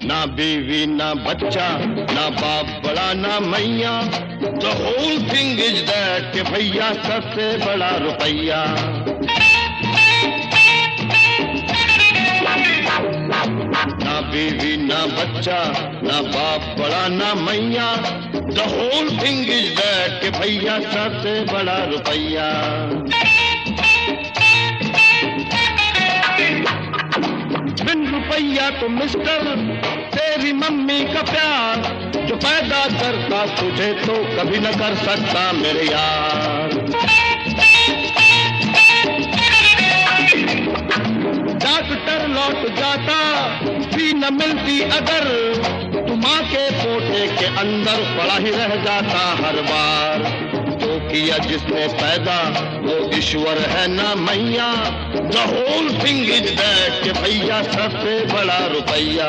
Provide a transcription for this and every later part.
ना बीवी ना बच्चा, ना बाप बड़ा ना मैया। The whole thing is that कि भैया सबसे बड़ा रुपया। ना बीवी ना बच्चा, ना बाप बड़ा ना मैया। The whole thing is that कि भैया सबसे बड़ा रुपया। बिन रुपया तो मिस्टर तेरी मम्मी का प्यार, जो पैदा करता तुझे तो कभी न कर सकता मेरे यार। डॉक्टर लौट जाता भी न मिलती अगर, तू माँ के पोटे के अंदर पड़ा ही रह जाता हर बार। जो किया जिसने पैदा वो ईश्वर है ना मैया। The whole thing is that कि भैया सबसे बड़ा रुपया।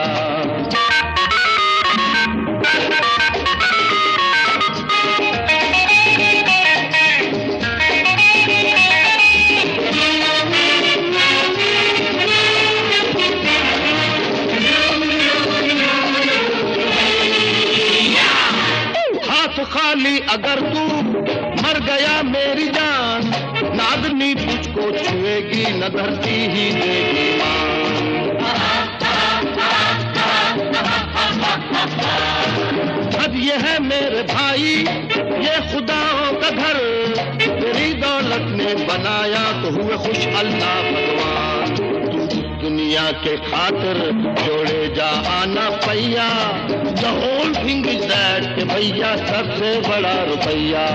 हाथ खाली अगर तू मर गया मेरी जान, न आदमी तुझको छुएगी न धरती ही देगी अब ये है मेरे भाई ये खुदाओं का घर, तेरी दौलत ने बनाया तो हुए खुश अल्लाह भगवान। तू दुनिया के खातिर जोड़े जा आना पैया। The whole thing is that कि भैया सबसे बड़ा रुपया।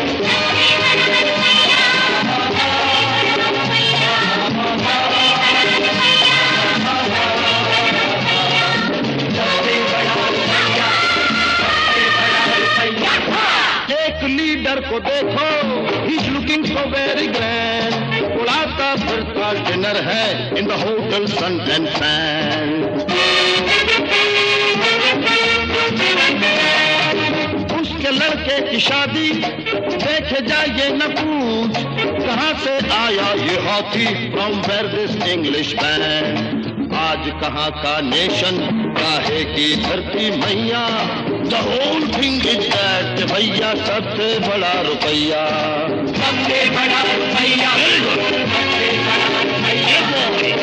एक लीडर को देखो, he's looking so very grand, उड़ाता फिरता डिनर है in the hotel Sun and Fan। उसके लड़के की शादी देखे जाइए न पूछ, कहाँ से आया ये हाथी from where this English man। आज कहाँ का नेशन काहे की धरती मैया। The whole thing is that कि भैया सबसे बड़ा रुपया। सबसे बड़ा रुपया।